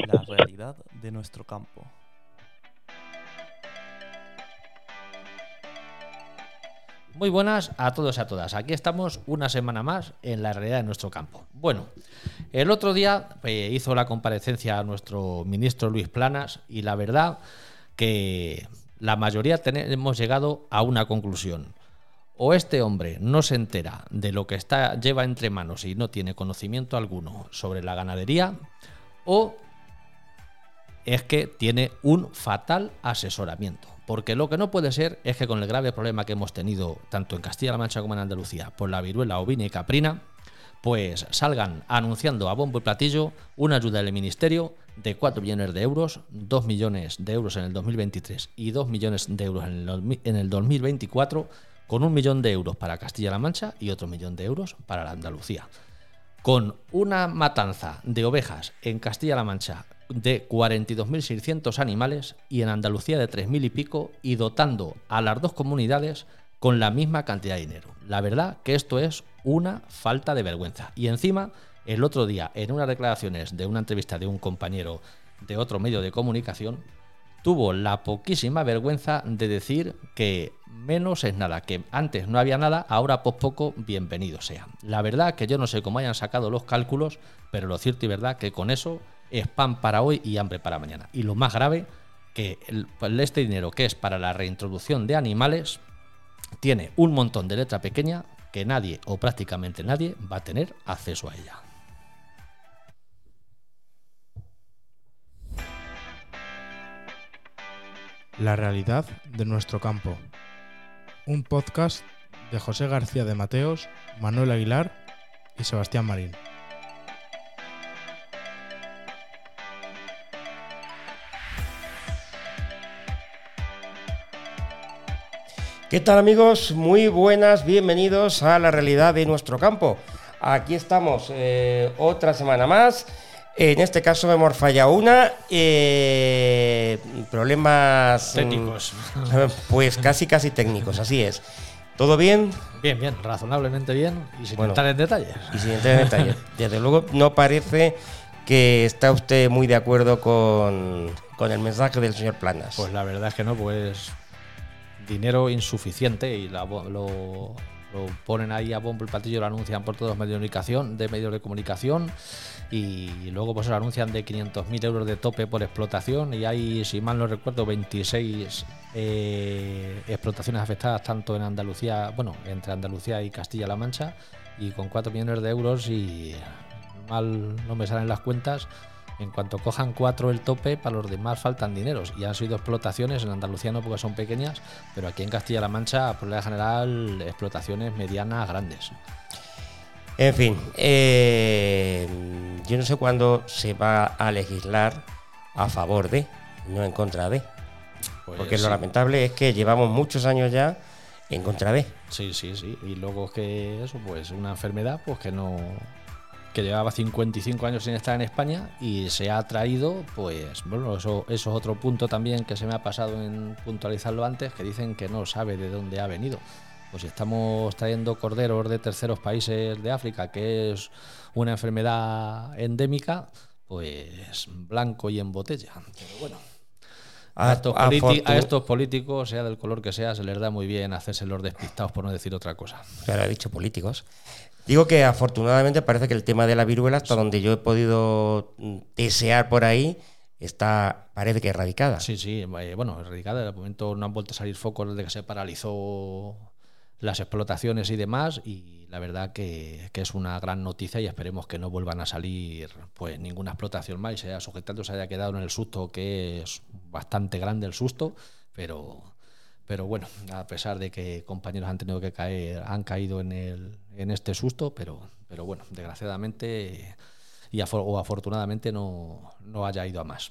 La realidad de nuestro campo. Muy buenas a todos y a todas. Aquí estamos una semana más en la realidad de nuestro campo. Bueno, el otro día hizo la comparecencia nuestro ministro Luis Planas y la verdad que la mayoría hemos llegado a una conclusión. O este hombre no se entera de lo que lleva entre manos y no tiene conocimiento alguno sobre la ganadería, o es que tiene un fatal asesoramiento. Porque lo que no puede ser es que con el grave problema que hemos tenido tanto en Castilla-La Mancha como en Andalucía por la viruela ovina y caprina, pues salgan anunciando a bombo y platillo una ayuda del Ministerio de 4 millones de euros, 2 millones de euros en el 2023 y 2 millones de euros en el 2024, con 1 millón de euros para Castilla-La Mancha y otro 1 millón de euros para la Andalucía. Con una matanza de ovejas en Castilla-La Mancha de 42.600 animales y en Andalucía de 3.000 y pico, y dotando a las dos comunidades con la misma cantidad de dinero. La verdad que esto es una falta de vergüenza. Y encima, el otro día, en unas declaraciones de una entrevista de un compañero de otro medio de comunicación, tuvo la poquísima vergüenza de decir que menos es nada, que antes no había nada, ahora pues poco, bienvenido sea. La verdad que yo no sé cómo hayan sacado los cálculos, pero lo cierto y verdad que con eso es pan para hoy y hambre para mañana. Y lo más grave, que este dinero que es para la reintroducción de animales tiene un montón de letra pequeña que nadie o prácticamente nadie va a tener acceso a ella. La realidad de nuestro campo. Un podcast de José García de Mateos, Manuel Aguilar y Sebastián Marín. ¿Qué tal, amigos? Muy buenas, bienvenidos a la realidad de nuestro campo. Aquí estamos otra semana más. En este caso hemos fallado una. Problemas técnicos. Pues casi técnicos, así es. ¿Todo bien? Bien, razonablemente bien y sin entrar en detalles. Y sin entrar en detalles. Desde luego no parece que está usted muy de acuerdo con el mensaje del señor Planas. Pues la verdad es que no, pues dinero insuficiente y lo ponen ahí a bombo y platillo, lo anuncian por todos los medios de comunicación y luego pues lo anuncian de 500.000 euros de tope por explotación y hay, si mal no recuerdo, 26 explotaciones afectadas tanto en Andalucía, entre Andalucía y Castilla-La Mancha, y con 4 millones de euros, y mal no me salen las cuentas, en cuanto cojan 4 el tope, para los demás faltan dineros. Y han sido explotaciones, en Andalucía no porque son pequeñas, pero aquí en Castilla-La Mancha, por la general, explotaciones medianas, grandes. En fin, yo no sé cuándo se va a legislar a favor de, no en contra de. Pues porque sí. Lo lamentable es que llevamos muchos años ya en contra de. Sí. Y luego es que eso, pues una enfermedad pues que llevaba 55 años sin estar en España y se ha traído, pues bueno, eso es otro punto también que se me ha pasado en puntualizarlo antes, que dicen que no sabe de dónde ha venido. Pues si estamos trayendo corderos de terceros países de África, que es una enfermedad endémica, pues blanco y en botella. Pero bueno, a estos políticos, sea del color que sea, se les da muy bien hacerse los despistados, por no decir otra cosa. Claro, he dicho políticos. Digo que afortunadamente parece que el tema de la viruela, hasta donde yo he podido desear por ahí, parece que erradicada. Sí, erradicada. De momento no han vuelto a salir focos desde que se paralizó las explotaciones y demás, y la verdad que es una gran noticia, y esperemos que no vuelvan a salir pues ninguna explotación más y se haya quedado en el susto, que es bastante grande el susto, pero bueno, a pesar de que compañeros han tenido que caer, han caído en este susto, pero bueno, desgraciadamente o afortunadamente no haya ido a más.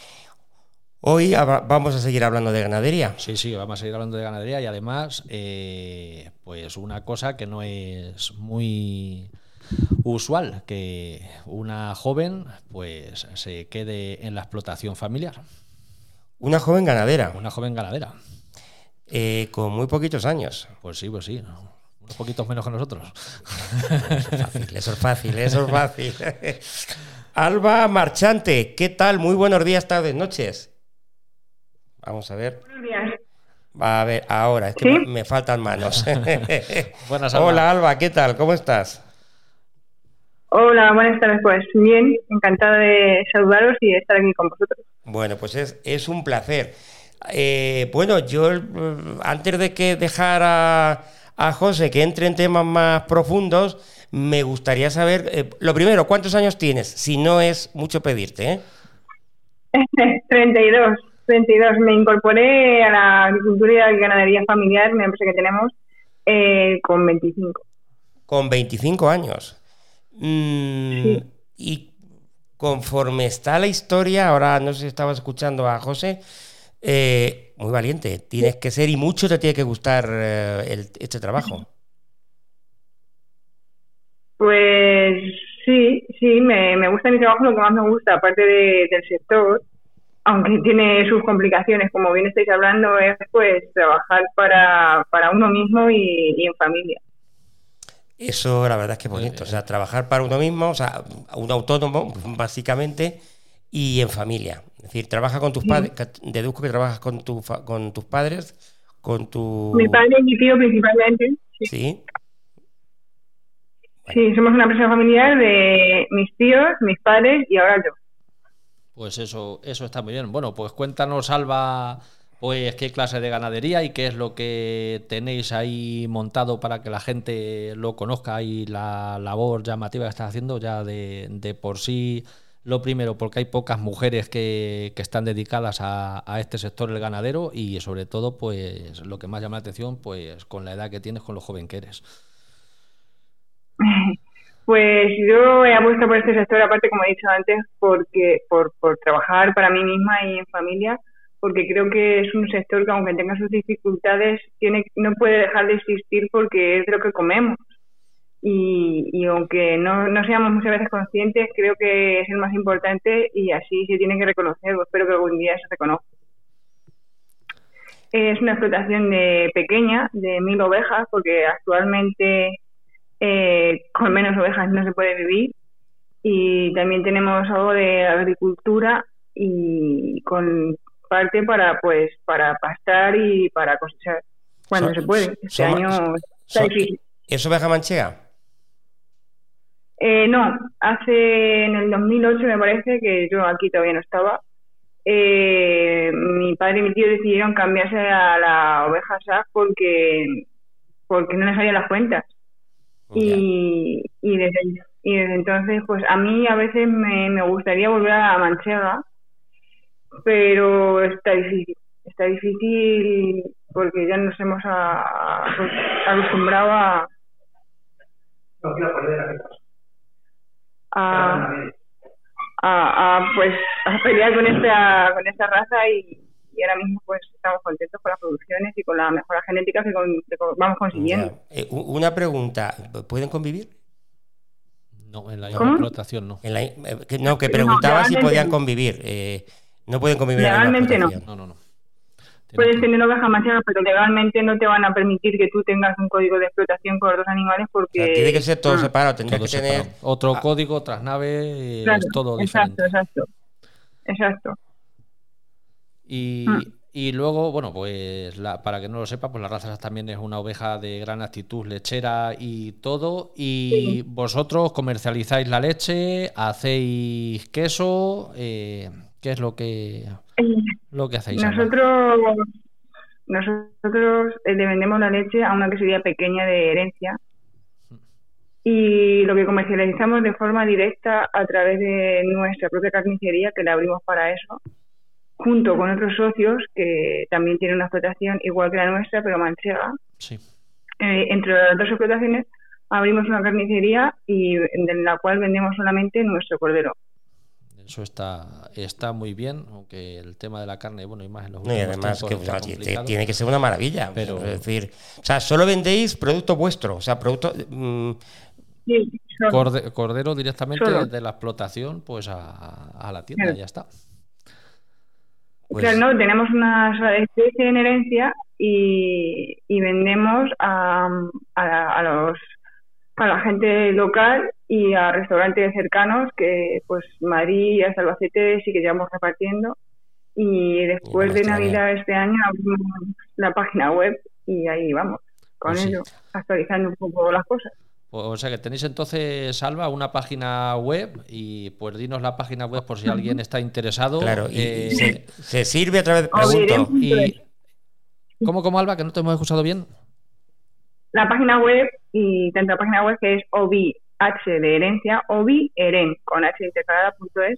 Hoy vamos a seguir hablando de ganadería. Sí, vamos a seguir hablando de ganadería, y además pues una cosa que no es muy usual, que una joven pues se quede en la explotación familiar. Una joven ganadera. Una joven ganadera. Con muy poquitos años. Pues sí, unos poquitos menos que nosotros. Eso es fácil. Alba Marchante, ¿qué tal? Muy buenos días, tardes, noches. Vamos a ver. Buenos días. A ver, ahora, es que ¿Sí? me faltan manos. Buenas, Alba. Hola, Alba, ¿qué tal? ¿Cómo estás? Hola, buenas tardes. Pues bien, encantada de saludaros y de estar aquí con vosotros. Bueno, pues es un placer. Bueno, yo antes de que dejar a José que entre en temas más profundos, me gustaría saber, lo primero, ¿cuántos años tienes? Si no es mucho pedirte, ¿eh? 32. Me incorporé a la agricultura y ganadería familiar, una empresa que tenemos, con 25. Con 25 años. Sí. Y conforme está la historia, ahora no sé si estabas escuchando a José, muy valiente, tienes que ser y mucho te tiene que gustar este trabajo. Pues sí, me gusta mi trabajo, lo que más me gusta, aparte del sector, aunque tiene sus complicaciones, como bien estáis hablando, es pues trabajar para uno mismo y en familia. Eso la verdad es que es bonito, o sea, trabajar para uno mismo, o sea, un autónomo, básicamente, y en familia. Es decir, trabaja con tus padres, deduzco que trabajas con tus padres, con tu... Mi padre y mi tío principalmente. Sí. ¿Sí? Sí, somos una empresa familiar de mis tíos, mis padres y ahora yo. Pues eso está muy bien. Bueno, pues cuéntanos, Alba, pues qué clase de ganadería y qué es lo que tenéis ahí montado para que la gente lo conozca y la labor llamativa que estás haciendo ya de por sí. Lo primero, porque hay pocas mujeres que están dedicadas a este sector, el ganadero, y sobre todo, pues lo que más llama la atención, pues con la edad que tienes, con lo joven que eres. Pues yo he apuesto por este sector, aparte, como he dicho antes, porque por trabajar para mí misma y en familia, porque creo que es un sector que, aunque tenga sus dificultades, no puede dejar de existir porque es de lo que comemos. Y aunque no seamos muchas veces conscientes, creo que es el más importante y así se tiene que reconocer. Espero que algún día se reconozca. Es una explotación pequeña, de 1000 ovejas, porque actualmente con menos ovejas no se puede vivir. Y también tenemos algo de agricultura y con parte para pastar y para cosechar cuando se puede. Este año está difícil. ¿Es oveja manchega? No, en el 2008 me parece, que yo aquí todavía no estaba, mi padre y mi tío decidieron cambiarse a la oveja SAC porque no les salían las cuentas. Y desde entonces, pues a mí a veces me gustaría volver a la manchega, pero está difícil porque ya nos hemos acostumbrado a pelear con esta raza y ahora mismo pues estamos contentos con las producciones y con la mejora genética que vamos consiguiendo. Una pregunta, ¿pueden convivir? No, en la explotación no. Que preguntaba si podían convivir. No pueden convivir. Legalmente no. No. Puedes tener ovejas manchegas, pero legalmente no te van a permitir que tú tengas un código de explotación con los dos animales porque... O sea, tiene que ser todo separado, tendría que tener... Otro código, otras naves, claro, es todo diferente. Exacto. Y luego, bueno, pues para que no lo sepa, pues la raza también es una oveja de gran actitud lechera y todo. Y sí. Vosotros comercializáis la leche, hacéis queso, ¿qué es lo que hacéis? Nosotros le vendemos la leche a una quesería pequeña de herencia y lo que comercializamos de forma directa a través de nuestra propia carnicería, que la abrimos para eso, junto con otros socios que también tienen una explotación igual que la nuestra, pero manchega. Sí. Entre las dos explotaciones abrimos una carnicería y en la cual vendemos solamente nuestro cordero. Eso está muy bien, aunque el tema de la carne, bueno, y más en los últimos además tiempos que tiene que ser una maravilla. Pero... Es decir, o sea, solo vendéis producto vuestro, o sea, producto... Sí, cordero directamente desde la explotación pues a la tienda, ya está. Pues... Claro, no, tenemos una especie en herencia y vendemos a la gente local y a restaurantes cercanos que pues Madrid y hasta Albacete sí que llevamos repartiendo. Y después de Navidad este año abrimos la página web y ahí vamos, con Pues sí. ello, actualizando un poco las cosas. O sea que tenéis entonces, Alba, una página web y pues dinos la página web por si alguien está interesado. Claro, y se sirve a través de... Ovirem. Pregunto. y ¿Cómo, Alba? Que no te hemos escuchado bien. La página web, y tanto la página web que es OBH de herencia, OBIEREN, con H intercalada.es.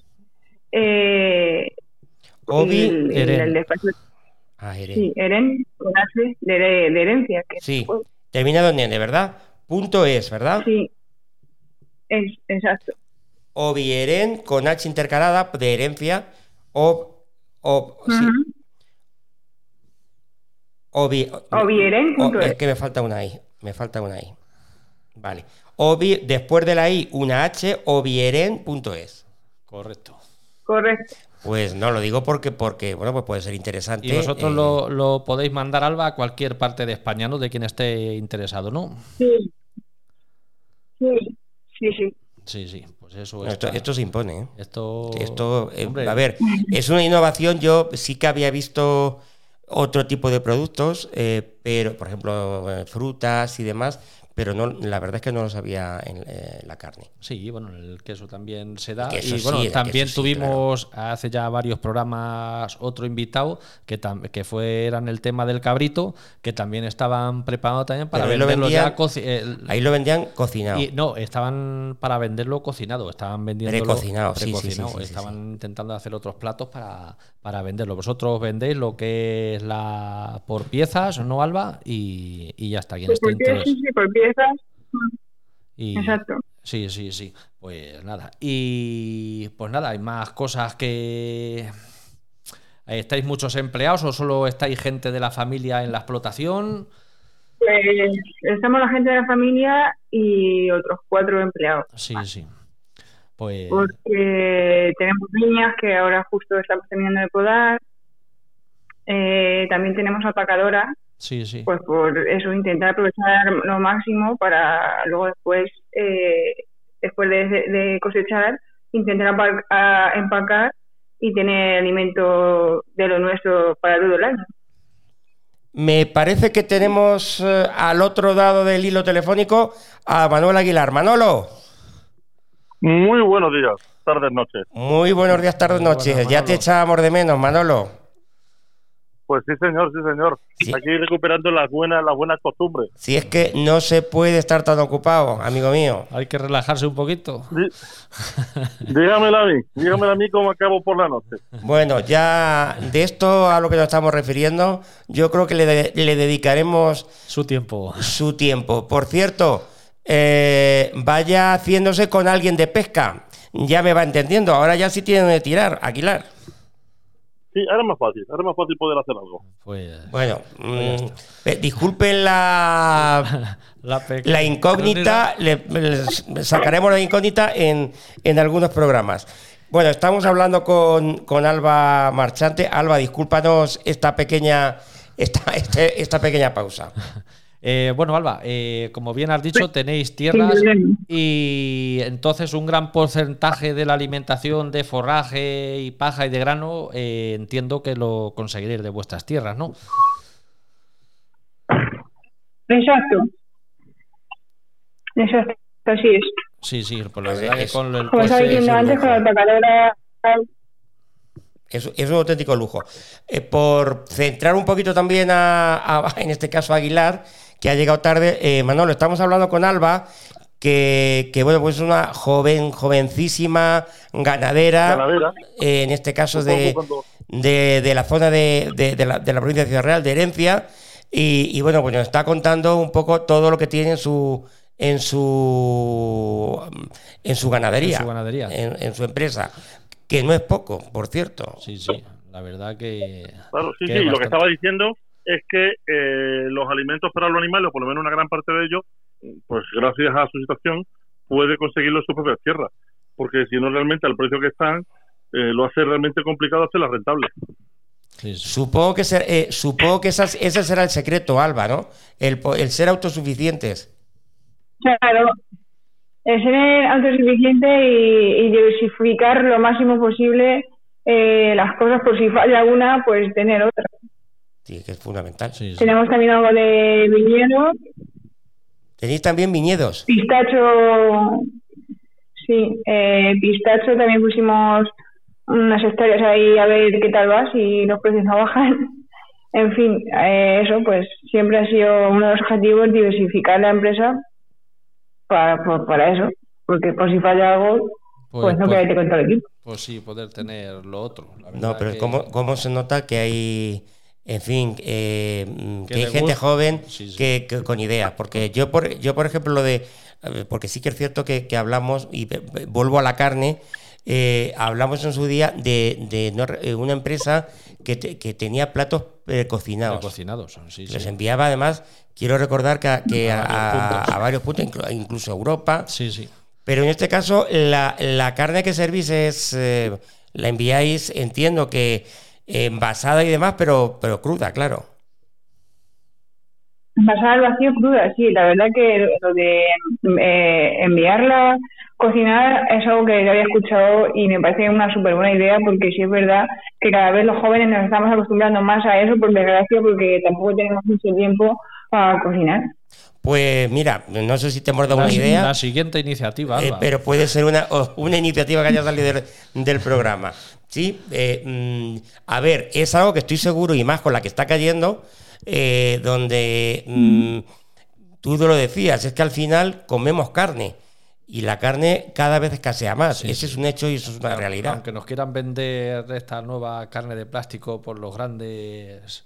Eren. El despacho, Eren. sí, Eren, con H de herencia. Que Sí, terminado en N, ¿verdad? .es, ¿verdad? Sí, exacto. Obieren con H intercalada de herencia. Sí. Obieren.es. Es que me falta una I. Vale. Después de la I, una H, obieren.es. Correcto. Correcto. Pues no, lo digo porque bueno, pues puede ser interesante. Y vosotros lo podéis mandar, Alba, a cualquier parte de España, ¿no? De quien esté interesado, ¿no? Sí. Sí, pues eso No, es. esto se impone, ¿eh? Esto hombre, A ver, es una innovación. Yo sí que había visto otro tipo de productos, pero por ejemplo frutas y demás, pero no, la verdad es que no lo sabía en la carne. sí, bueno, el queso también se da. El queso Y bueno, sí, el también queso sí, tuvimos hace ya varios programas otro invitado que eran el tema del cabrito, que también estaban preparados también para Pero ahí lo venderlo vendían- Ahí lo vendían cocinado. Y no, estaban para venderlo cocinado, estaban vendiéndolo Precocinado, sí, estaban intentando hacer otros platos para venderlo. Vosotros vendéis lo que es por piezas, ¿no, Alba? Y ya está, quien Pues esté por piezas, interesado. sí, por piezas. Y, Exacto. Sí. Pues nada. Y pues nada, hay más cosas que... ¿Estáis muchos empleados o solo estáis gente de la familia en la explotación? Pues estamos la gente de la familia y otros 4 empleados. Sí. Pues Porque tenemos niñas que ahora justo estamos terminando de podar. También tenemos alpacadora, sí. pues por eso intentar aprovechar lo máximo para luego después de cosechar, intentar empacar y tener alimento de lo nuestro para todo el año. Me parece que tenemos al otro lado del hilo telefónico a Manuel Aguilar. Manolo. Muy buenos días, tardes, noches. Muy buenos días, tardes, Muy noches. buenas, Ya Manolo. te echábamos de menos, Manolo. Pues sí, señor. Sí. Aquí recuperando las buenas costumbres. Si es que no se puede estar tan ocupado, amigo mío. hay que relajarse un poquito. Dígamela a mí cómo acabo por la noche. Bueno, ya de esto a lo que nos estamos refiriendo, yo creo que le dedicaremos Su tiempo. su tiempo. Por cierto, vaya haciéndose con alguien de pesca. Ya me va entendiendo. Ahora ya sí tiene de tirar, Aguilar. Sí, ahora es más fácil poder hacer algo. Pues Bueno, disculpen la incógnita, le sacaremos la incógnita en algunos programas. Bueno, estamos hablando con Alba Marchante. Alba, discúlpanos esta pequeña pausa. Bueno, Alba, como bien has dicho, tenéis tierras y entonces un gran porcentaje de la alimentación de forraje y paja y de grano entiendo que lo conseguiréis de vuestras tierras, ¿no? Exacto, así es. Sí, pues la Pues verdad que es- con el Como estaba coche- diciendo un antes, lujo. con la alpacadora. Es un auténtico lujo. Por centrar un poquito también en este caso a Aguilar, que ha llegado tarde. Manolo, estamos hablando con Alba, que bueno, pues es una jovencísima ganadera, en este caso de la zona de la provincia de Ciudad Real, de Herencia, y bueno, pues nos está contando un poco todo lo que tiene en su ganadería, en su empresa, que no es poco, por cierto. Sí, la verdad que... Claro, sí, que lo que bastante. estaba diciendo es que los alimentos para los animales, o por lo menos una gran parte de ellos, pues gracias a su situación, puede conseguirlo en sus propias tierras. Porque si no, realmente al precio que están, lo hace realmente complicado hacerlas rentables. Sí. Supongo que ese será el secreto, Alba, ¿no? El ser autosuficientes. Claro, ser autosuficiente y diversificar lo máximo posible las cosas, por si falla una, pues tener otra. Sí, que es fundamental. Sí, sí. Tenemos también algo de viñedo, ¿Tenéis también viñedos? pistacho, sí, pistacho también pusimos unas hectáreas ahí a ver qué tal va, si los precios no bajan. En fin, eso pues siempre ha sido uno de los objetivos, diversificar la empresa para eso, porque por si falla algo, pues no quedaste con todo el equipo. Pues sí, poder tener lo otro. La verdad No, pero que- ¿cómo se nota que hay, en fin, que hay le gente gusta. joven Sí, sí. que con ideas? Porque yo, por ejemplo, porque sí que es cierto que hablamos, y vuelvo a la carne, hablamos en su día de una empresa que tenía platos cocinados. Cocinados, sí, Los sí. enviaba además, quiero recordar que A varios puntos. a varios puntos, incluso a Europa. Sí, sí. Pero en este caso, la carne que servís la enviáis, entiendo que envasada y demás, pero cruda, claro. Envasada al vacío cruda, sí, la verdad que lo de enviarla cocinar es algo que ya había escuchado y me parece una súper buena idea, porque sí es verdad que cada vez los jóvenes nos estamos acostumbrando más a eso, por desgracia, porque tampoco tenemos mucho tiempo para cocinar. Pues mira, no sé si te hemos dado una idea, La siguiente iniciativa, Alba. pero puede ser una iniciativa que haya salido del programa. Sí, a ver, es algo que estoy seguro, y más con la que está cayendo, donde tú lo decías, es que al final comemos carne y la carne cada vez escasea más. Sí, Ese sí. es un hecho y eso es una realidad. Aunque nos quieran vender esta nueva carne de plástico por los grandes,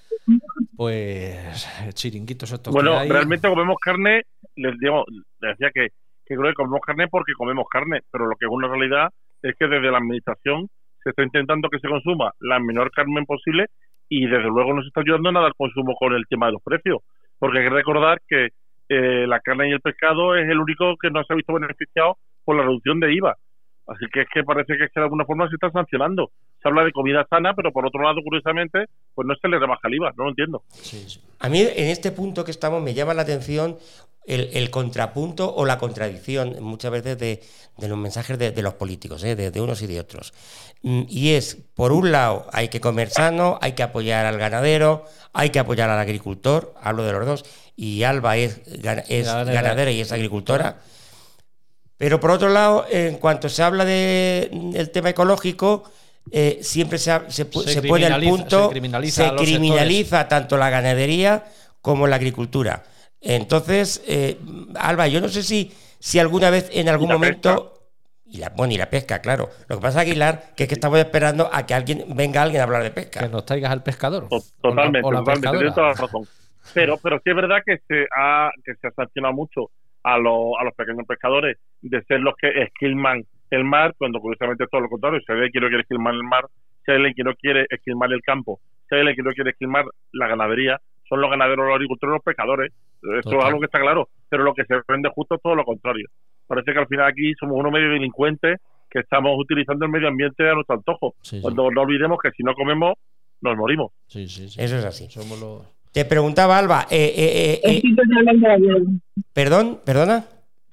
pues, chiringuitos estos Bueno, que hay. realmente comemos carne, les decía que creo que comemos carne porque comemos carne, pero lo que es una realidad es que desde la administración se está intentando que se consuma la menor carne posible, y desde luego no se está ayudando nada al consumo con el tema de los precios, porque hay que recordar que la carne y el pescado es el único que no se ha visto beneficiado por la reducción de IVA. Así que es que parece que de alguna forma se está sancionando. Se habla de comida sana, pero por otro lado, curiosamente, pues no se le rebaja el IVA. No lo entiendo. Sí, sí. A mí en este punto que estamos me llama la atención el contrapunto o la contradicción muchas veces de los mensajes de los políticos, de unos y de otros. Y es, por un lado, hay que comer sano, hay que apoyar al ganadero, hay que apoyar al agricultor, hablo de los dos, y Alba es ganadera y es agricultora. Pero por otro lado, en cuanto se habla del tema ecológico, siempre se pone al punto, se criminaliza tanto la ganadería como la agricultura. Entonces, Alba, yo no sé si alguna vez en algún momento... Y la pesca, claro. Lo que pasa, Aguilar, que es que estamos esperando a que venga alguien a hablar de pesca. Que nos traigas al pescador. Totalmente, o la totalmente, pescadora. tienes toda la razón. Pero sí es verdad que se ha sancionado mucho a los pequeños pescadores de ser los que esquilman el mar, cuando curiosamente es todo lo contrario. Si hay alguien que no quiere esquilmar el mar, si hay alguien que no quiere esquilmar el campo, si hay alguien que no quiere esquilmar la ganadería, son los ganaderos, los agricultores, los pescadores. Eso es algo que está claro, pero lo que se vende justo es todo lo contrario. Parece que al final aquí somos unos medio delincuentes que estamos utilizando el medio ambiente a nuestro antojo. Sí, sí. Cuando no olvidemos que si no comemos, nos morimos. Sí, sí, sí. Eso es así. Somos los... Te preguntaba, Alba, Estoy totalmente de acuerdo. ¿Perdona?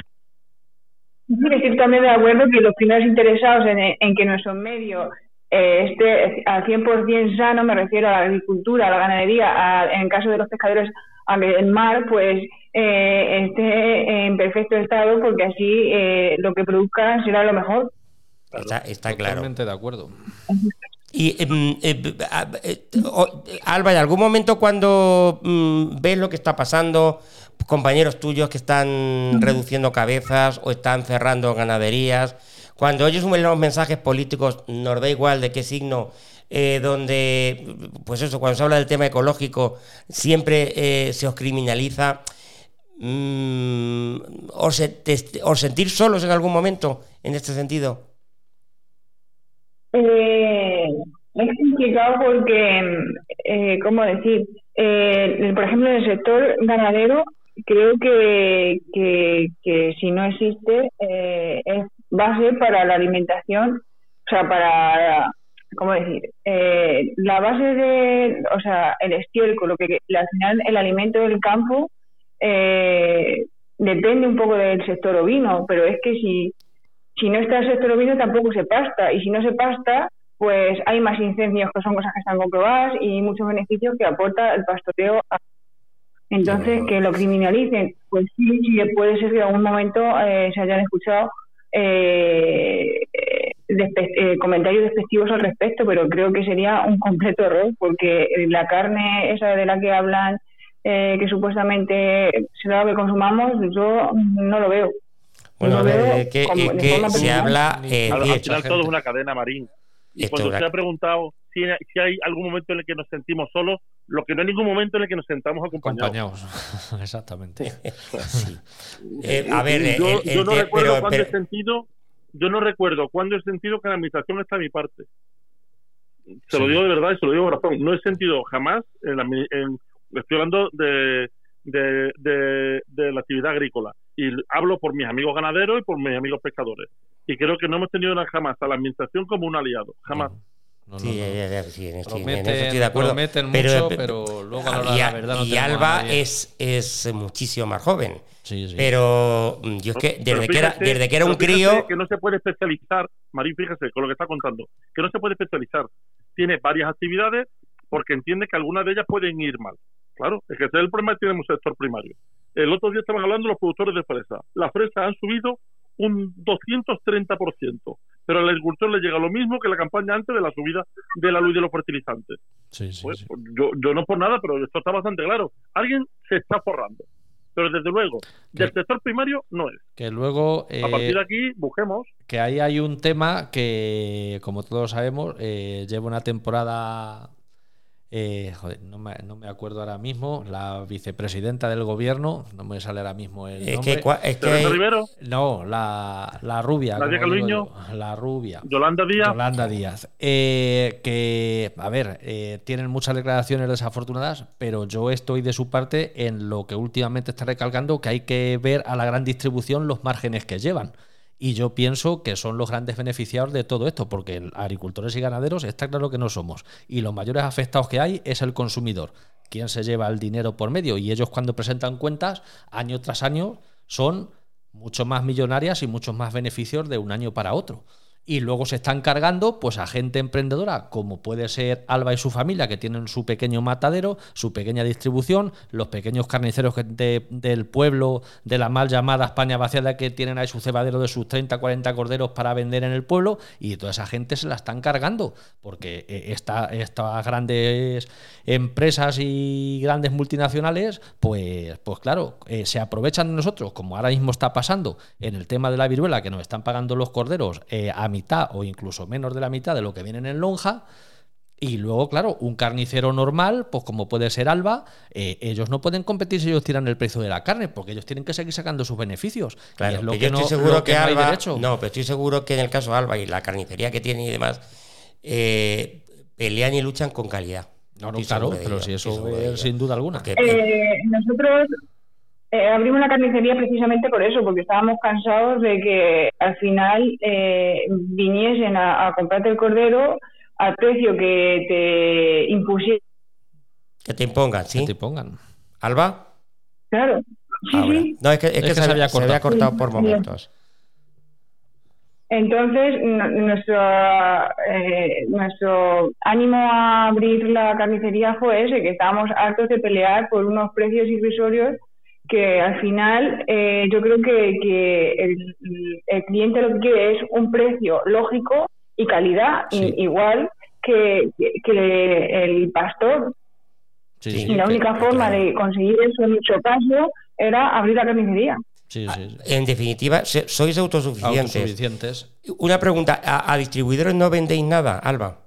Sí, estoy totalmente de acuerdo que los primeros interesados en que nuestro medio esté al 100% sano, me refiero a la agricultura, a la ganadería, en el caso de los pescadores, el mar, pues esté en perfecto estado, porque así lo que produzcan será lo mejor. Está claro. Totalmente de acuerdo. Y Alba, ¿en algún momento cuando ves lo que está pasando, compañeros tuyos que están reduciendo cabezas o están cerrando ganaderías, cuando oyes los mensajes políticos, nos da igual de qué signo, donde, pues eso, cuando se habla del tema ecológico, siempre se os criminaliza, ¿os sentir solos en algún momento en este sentido? Es complicado porque, ¿cómo decir? Por ejemplo, en el sector ganadero, creo que si no existe, es base para la alimentación, o sea, para, ¿cómo decir? La base el estiércol, al final el alimento del campo, depende un poco del sector ovino, pero es que si no está el sector ovino tampoco se pasta, y si no se pasta, pues hay más incendios, que son cosas que están comprobadas, y muchos beneficios que aporta el pastoreo. Entonces, que lo criminalicen, pues sí, puede ser que en algún momento se hayan escuchado comentarios despectivos al respecto, pero creo que sería un completo error, porque la carne esa de la que hablan, que supuestamente será lo que consumamos, yo no lo veo. Bueno, no a ver, veo que se personal. habla... Al final todo es una cadena, Marín. Y cuando se ha preguntado si hay algún momento en el que nos sentimos solos, lo que no hay ningún momento en el que nos sentamos acompañados. Exactamente. Sí. A ver, yo no recuerdo cuándo he sentido... Yo no recuerdo cuándo he sentido que la administración está a mi parte. Se lo digo de verdad y se lo digo de razón. No he sentido jamás, estoy hablando de la actividad agrícola. Y hablo por mis amigos ganaderos y por mis amigos pescadores. Y creo que no hemos tenido jamás a la administración como un aliado. Jamás. Sí, en eso Prometen, estoy de acuerdo. Pero luego a la hora de la verdad no y tenemos Alba a nadie. es muchísimo más joven. Sí. Pero yo es que desde que era un crío... Que no se puede especializar, Marín, fíjese con lo que está contando, que no se puede especializar. Tiene varias actividades porque entiende que algunas de ellas pueden ir mal. Claro, es que ese es el problema que tiene un sector primario. El otro día estaban hablando los productores de fresa. Las fresas han subido un 230%, pero al agricultor le llega lo mismo que la campaña antes de la subida de la luz de los fertilizantes. Sí. Yo no por nada, pero esto está bastante claro. Alguien se está forrando, pero desde luego, del sector primario no es. Que luego... a partir de aquí, busquemos. Que ahí hay un tema que, como todos sabemos, lleva una temporada... no me acuerdo ahora mismo, la vicepresidenta del gobierno, no me sale ahora mismo el nombre. ¿Teresa Rivero? No, la rubia. ¿Nadia Calviño? La rubia. Yolanda Díaz. Que, a ver, tienen muchas declaraciones desafortunadas, pero yo estoy de su parte en lo que últimamente está recalcando, que hay que ver a la gran distribución los márgenes que llevan. Y yo pienso que son los grandes beneficiados de todo esto, porque agricultores y ganaderos está claro que no somos. Y los mayores afectados que hay es el consumidor, quien se lleva el dinero por medio. Y ellos, cuando presentan cuentas, año tras año, son mucho más millonarias y muchos más beneficios de un año para otro. Y luego se están cargando pues a gente emprendedora, como puede ser Alba y su familia, que tienen su pequeño matadero, su pequeña distribución, los pequeños carniceros del pueblo, de la mal llamada España vaciada, que tienen ahí su cebadero de sus 30, 40 corderos para vender en el pueblo, y toda esa gente se la están cargando, porque estas grandes empresas y grandes multinacionales, pues claro, se aprovechan de nosotros, como ahora mismo está pasando en el tema de la viruela, que nos están pagando los corderos a mitad o incluso menos de la mitad de lo que vienen en lonja. Y luego, claro, un carnicero normal, pues como puede ser Alba, ellos no pueden competir si ellos tiran el precio de la carne, porque ellos tienen que seguir sacando sus beneficios. Claro, y es lo que que yo estoy seguro que no hay Alba, derecho. no, pero estoy seguro que en el caso de Alba y la carnicería que tiene y demás, pelean y luchan con calidad. No, claro, pero si eso es sin duda alguna. Nosotros abrimos la carnicería precisamente por eso, porque estábamos cansados de que al final viniesen a comprarte el cordero al precio que te impusieron. Que te impongan, ¿sí? Que te pongan. ¿Alba? Claro. Sí. No, es que se había cortado por momentos. Entonces, nuestro ánimo a abrir la carnicería fue ese, que estábamos hartos de pelear por unos precios irrisorios que al final yo creo que el cliente lo que quiere es un precio lógico y calidad igual que el pastor. Sí, y la única forma de conseguir eso en mucho caso era abrir la carnicería. Sí. En definitiva, sois autosuficientes. Una pregunta, ¿a distribuidores no vendéis nada, Alba?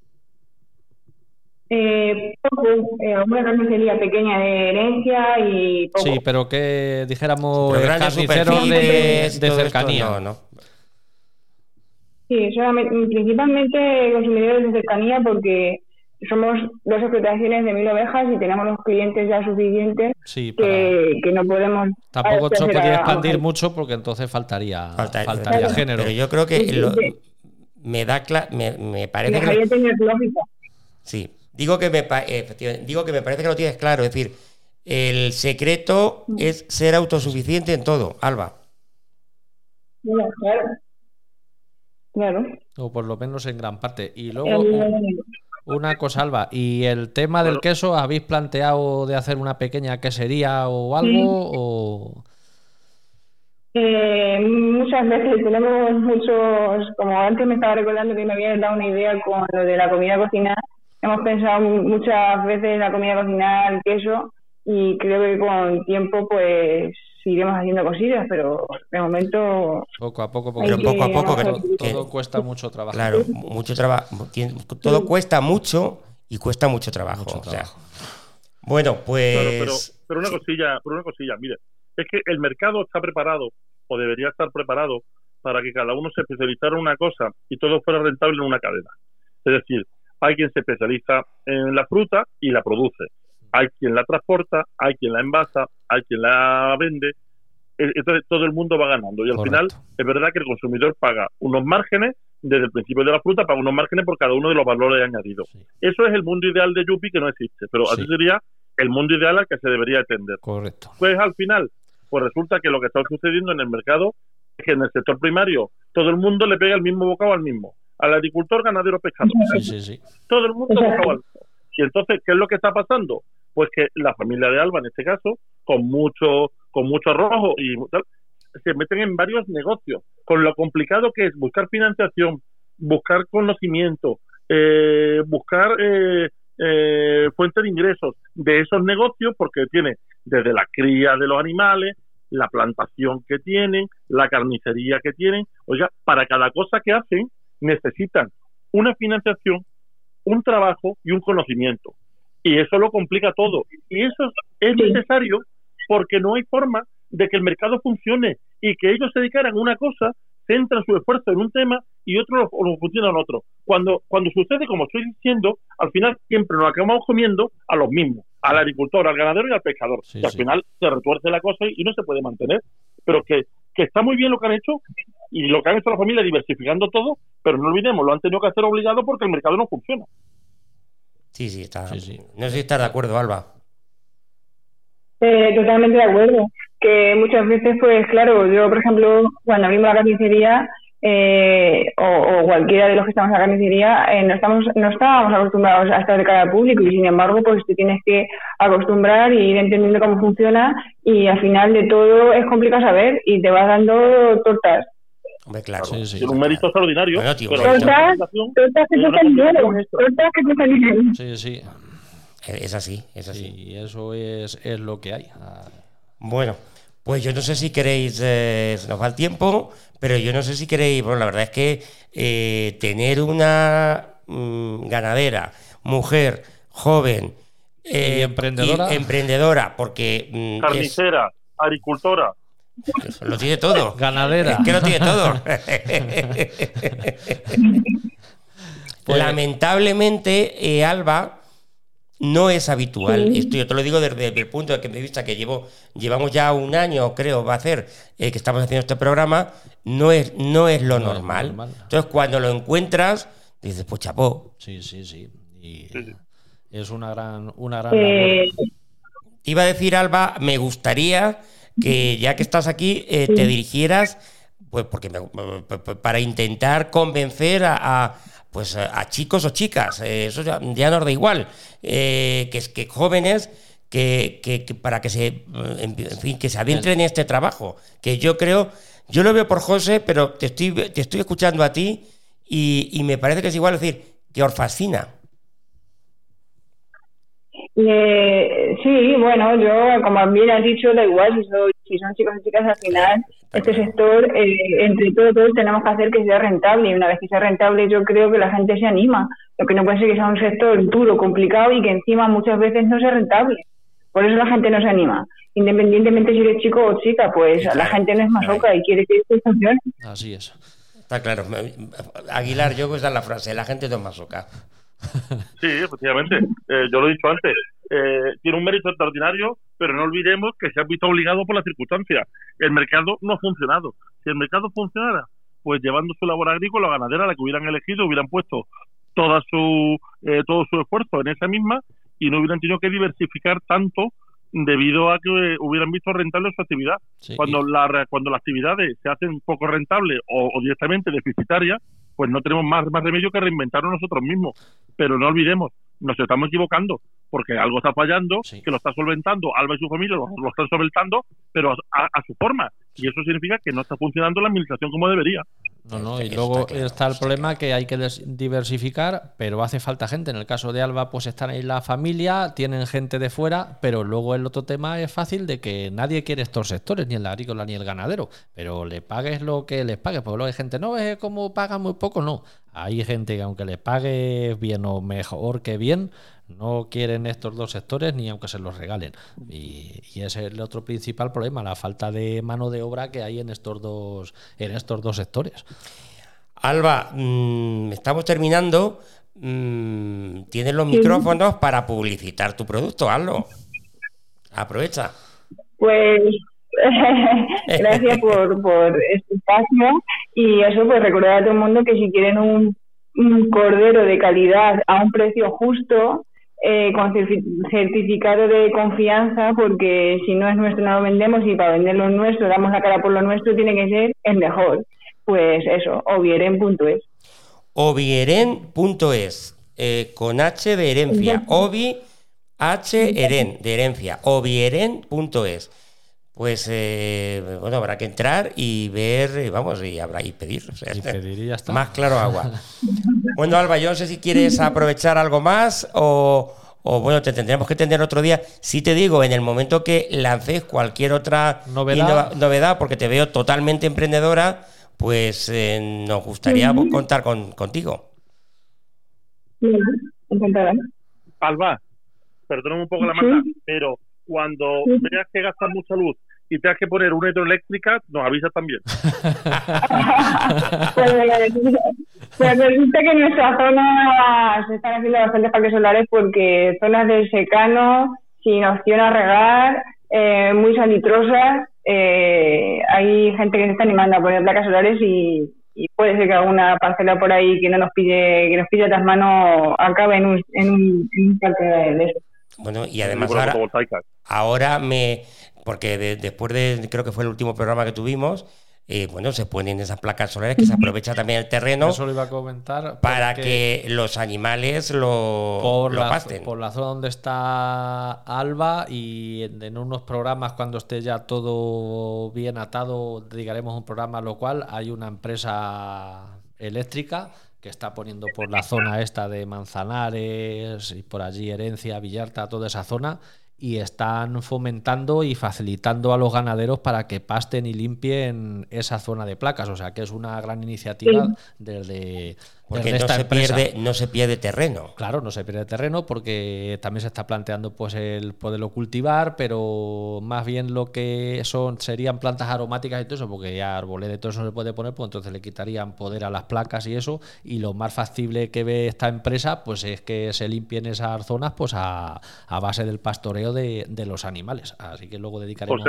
Poco, una carnicería pequeña de herencia y poco. Sí, pero que dijéramos pero carniceros de cercanía. No. Sí, principalmente consumidores de cercanía, porque somos 2 explotaciones de 1000 ovejas y tenemos los clientes ya suficientes que no podemos... Tampoco se podría expandir mucho, porque entonces faltaría género. Pero yo creo que me parece que... tener lógica. Sí. Digo que me parece que lo tienes claro, es decir, el secreto es ser autosuficiente en todo, Alba. Bueno, claro. O por lo menos en gran parte. Y luego, una cosa, Alba, ¿y el tema del queso, habéis planteado de hacer una pequeña quesería o algo? O... Muchas veces tenemos muchos, como antes me estaba recordando que me habías dado una idea con lo de la comida cocinada, hemos pensado muchas veces en la comida cocinada, el queso, y creo que con tiempo pues iremos haciendo cosillas, pero de momento... Poco a poco, pero poco a poco, todo cuesta mucho trabajo. Claro, mucho trabajo. Todo cuesta mucho y cuesta mucho trabajo. Mucho trabajo. O sea, bueno, pues... Pero una cosilla, mire, es que el mercado está preparado, o debería estar preparado, para que cada uno se especializara en una cosa y todo fuera rentable en una cadena. Es decir, hay quien se especializa en la fruta y la produce, hay quien la transporta, hay quien la envasa, hay quien la vende, entonces todo el mundo va ganando y al final es verdad que el consumidor paga unos márgenes desde el principio de la fruta, paga unos márgenes por cada uno de los valores añadidos. Sí. Eso es el mundo ideal de Yupi que no existe, pero así sería el mundo ideal al que se debería atender. Correcto. Pues al final, pues resulta que lo que está sucediendo en el mercado es que en el sector primario todo el mundo le pega el mismo bocado al mismo, al agricultor, ganadero, pescador. Sí. Todo el mundo bocado al mismo. Y entonces, ¿qué es lo que está pasando? Pues que la familia de Alba, en este caso, con mucho arrojo y tal, se meten en varios negocios, con lo complicado que es buscar financiación, buscar conocimiento, buscar fuente de ingresos de esos negocios, porque tiene desde la cría de los animales, la plantación que tienen, la carnicería que tienen. Oiga, para cada cosa que hacen necesitan una financiación, un trabajo y un conocimiento. Y eso lo complica todo. Y eso es necesario porque no hay forma de que el mercado funcione y que ellos se dedicaran a una cosa, centran su esfuerzo en un tema y otros lo funcionan en otro. Cuando sucede, como estoy diciendo, al final siempre nos acabamos comiendo a los mismos, al agricultor, al ganadero y al pescador. Y al final se retuerce la cosa y no se puede mantener. Pero que está muy bien lo que han hecho y lo que han hecho la familia diversificando todo, pero no olvidemos, lo han tenido que hacer obligado porque el mercado no funciona. Sí, está. Sí. No sé si estás de acuerdo, Alba. Totalmente de acuerdo. Que muchas veces, pues claro, yo, por ejemplo, cuando abrimos la carnicería, o cualquiera de los que estamos en la carnicería, no estábamos acostumbrados a estar de cara al público y sin embargo, pues te tienes que acostumbrar y ir entendiendo cómo funciona y al final de todo es complicado saber y te vas dando tortas. Hombre, claro. Tiene un mérito extraordinario. Bueno, tortas que cuestan dinero. Tortas que cuestan dinero. Sí. Es así. Y eso es lo que hay. Bueno, pues yo no sé si queréis, se nos va el tiempo, pero yo no sé si queréis, bueno, la verdad es que tener una ganadera, mujer, joven, y emprendedora, porque... carnicera, agricultora. Lo tiene todo. Ganadera. Es que lo tiene todo. Pues, lamentablemente, Alba, no es habitual. Esto yo te lo digo desde el punto de vista que llevamos ya un año, creo, va a ser que estamos haciendo este programa. No es lo normal. Entonces, cuando lo encuentras, dices, pues chapó. Sí. Y es una gran labor. Iba a decir, Alba, me gustaría que ya que estás aquí te dirigieras, pues porque para intentar convencer a chicos o chicas, eso ya nos da igual, que jóvenes que para que se adentren en este trabajo, que yo lo veo por José, pero te estoy escuchando a ti y me parece que es igual, decir, que os fascina. Sí, bueno, yo, como bien has dicho, da igual si son chicos y chicas, al final este sector, entre todos tenemos que hacer que sea rentable, y una vez que sea rentable yo creo que la gente se anima. Lo que no puede ser que sea un sector duro, complicado y que encima muchas veces no sea rentable. Por eso la gente no se anima. Independientemente si eres chico o chica, pues la gente no es masoca y quiere que esto funcione. Así es. Está claro. Aguilar, yo esa es la frase, la gente no es masoca. Sí, efectivamente. Yo lo he dicho antes. Tiene un mérito extraordinario, pero no olvidemos que se ha visto obligado por las circunstancias. El mercado no ha funcionado. Si el mercado funcionara, pues llevando su labor agrícola o ganadera, la que hubieran elegido, hubieran puesto todo su esfuerzo en esa misma y no hubieran tenido que diversificar tanto debido a que hubieran visto rentable su actividad. Sí, Cuando las actividades se hacen poco rentables o directamente deficitarias, pues no tenemos más remedio que reinventarnos nosotros mismos. Pero no olvidemos, nos estamos equivocando, porque algo está fallando, Sí. que lo está solventando Alba y su familia, lo están solventando, pero a su forma. Y eso significa que no está funcionando la administración como debería. Y Está luego claro, está el está problema que hay que diversificar, pero hace falta gente. En el caso de Alba, pues están ahí la familia, tienen gente de fuera, pero luego el otro tema es fácil de que nadie quiere estos sectores, ni el agrícola ni el ganadero, pero le pagues lo que les pagues, porque luego hay gente, no, es como pagan muy poco, no. Hay gente que aunque les pagues bien o mejor que bien, no quieren estos dos sectores ni aunque se los regalen. Y ese es el otro principal problema, la falta de mano de obra que hay en estos dos sectores. Alba, estamos terminando. Tienes los micrófonos para publicitar tu producto, hazlo. Aprovecha. Pues gracias por este espacio y eso, pues recordar a todo el mundo que si quieren un cordero de calidad a un precio justo, con certificado de confianza, porque si no es nuestro no lo vendemos y para vender lo nuestro damos la cara por lo nuestro, tiene que ser el mejor. Pues eso, ovieren.es. Ovieren.es, con H de herencia. Ovi, H, Eren, de herencia. Ovieren.es. Pues bueno, habrá que entrar y ver, vamos, y pedir. O sea, Y pedir y ya está. Más claro agua. Bueno, Alba, yo no sé si quieres aprovechar algo más o bueno, te tendremos que tener otro día. Si te digo, en el momento que lances cualquier otra novedad, porque te veo totalmente emprendedora, pues nos gustaría contar contigo. Encantada. Alba, perdóname un poco la maldad, pero cuando veas que gastas mucha luz y tengas que poner una hidroeléctrica, nos avisas también. Pues resulta que en nuestra zona se están haciendo bastantes parques solares porque zonas del secano, sin opción a regar, muy salitrosas, hay gente que se está animando a poner placas solares y puede ser que alguna parcela por ahí que nos pille a las manos acabe en un parque de eso. Bueno, y además ahora porque después de, creo que fue el último programa que tuvimos, bueno, se ponen esas placas solares que se aprovecha también el terreno. Eso lo iba a comentar. Para que los animales lo pasten. Por la zona donde está Alba y en unos programas, cuando esté ya todo bien atado, dedicaremos un programa a lo cual hay una empresa eléctrica que está poniendo por la zona esta de Manzanares y por allí Herencia, Villarta, toda esa zona, y están fomentando y facilitando a los ganaderos para que pasten y limpien esa zona de placas. O sea que es una gran iniciativa desde esta empresa. No se pierde terreno. Claro, no se pierde terreno porque también se está planteando pues el poderlo cultivar, pero más bien lo que serían plantas aromáticas y todo eso, porque ya arboleda y todo eso no se puede poner, pues entonces le quitarían poder a las placas y eso, y lo más factible que ve esta empresa pues es que se limpien esas zonas pues a base del pastoreo de los animales. Así que luego dedicaremos...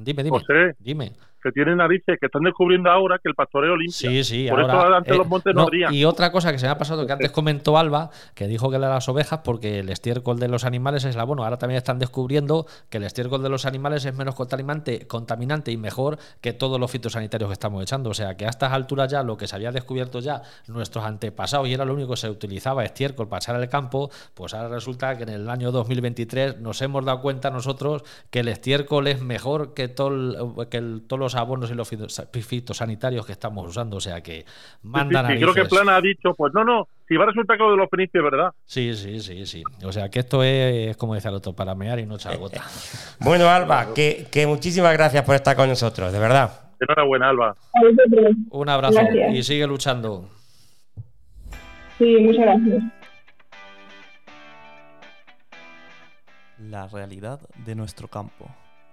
Dime. Que tienen narices, que están descubriendo ahora que el pastoreo limpia. Sí, por ahora, eso adelante los montes no habría. Y otra cosa que se me ha pasado, que antes comentó Alba, que dijo que las ovejas, porque el estiércol de los animales es bueno, ahora también están descubriendo que el estiércol de los animales es menos contaminante y mejor que todos los fitosanitarios que estamos echando. O sea, que a estas alturas ya lo que se había descubierto ya nuestros antepasados y era lo único que se utilizaba, estiércol para echar al campo, pues ahora resulta que en el año 2023 nos hemos dado cuenta nosotros que el estiércol es mejor que todos los abonos y los fitosanitarios que estamos usando, o sea que mandan sí, creo que Plana ha dicho, pues no, si va a resultar que lo de los fenicios, ¿verdad? Sí, o sea que esto es como decía el otro, para mear y no echar gota. Bueno, Alba, que muchísimas gracias por estar con nosotros, de verdad. Enhorabuena, Alba. Un abrazo. Gracias. Y sigue luchando. Sí, muchas gracias. La realidad de nuestro campo.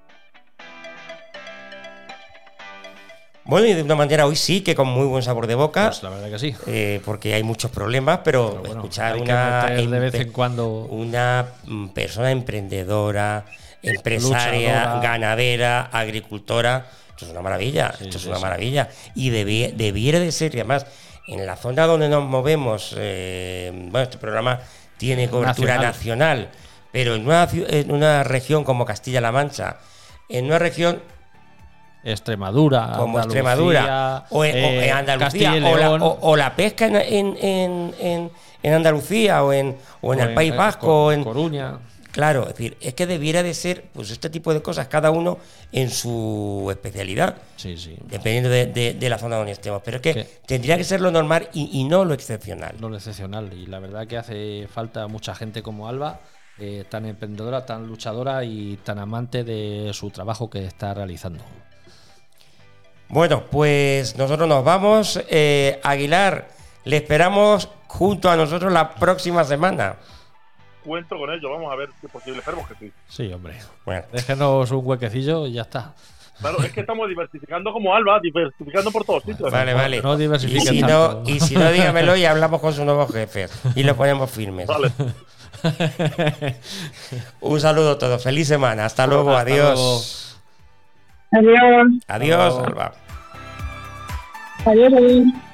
Bueno, y de una manera hoy sí que con muy buen sabor de boca. Pues la verdad que sí. Porque hay muchos problemas, pero bueno, escuchar de vez en cuando una persona emprendedora, empresaria, luchadora, ganadera, agricultora, esto es una maravilla, maravilla. Y debiera de ser, y además, en la zona donde nos movemos, bueno, este programa tiene cobertura nacional, Pero en una región como Castilla-La Mancha, en una región Extremadura, como Andalucía, Extremadura o en Andalucía, Castilla y León, o la pesca en Andalucía o en el País Vasco o en Coruña. Claro, es decir, es que debiera de ser pues este tipo de cosas, cada uno en su especialidad, Sí, sí. dependiendo de la zona donde estemos. Pero es que ¿Qué? tendría que ser lo normal y no lo excepcional. No lo excepcional. Y la verdad que hace falta mucha gente como Alba, tan emprendedora, tan luchadora y tan amante de su trabajo que está realizando. Bueno, pues nosotros nos vamos. Aguilar, le esperamos junto a nosotros la próxima semana. Cuento con ello, vamos a ver si es posible. Esperemos que sí. Sí, hombre. Bueno, Déjenos un huequecillo y ya está. Claro, es que estamos diversificando como Alba, diversificando por todos sitios. vale. No diversifiquen y tanto. si no, dígamelo y hablamos con sus nuevos jefes y lo ponemos firmes. Vale. Un saludo a todos. Feliz semana. Hasta luego. Hasta Adiós. luego. Adiós. Adiós, Hasta luego. Alba. Adiós.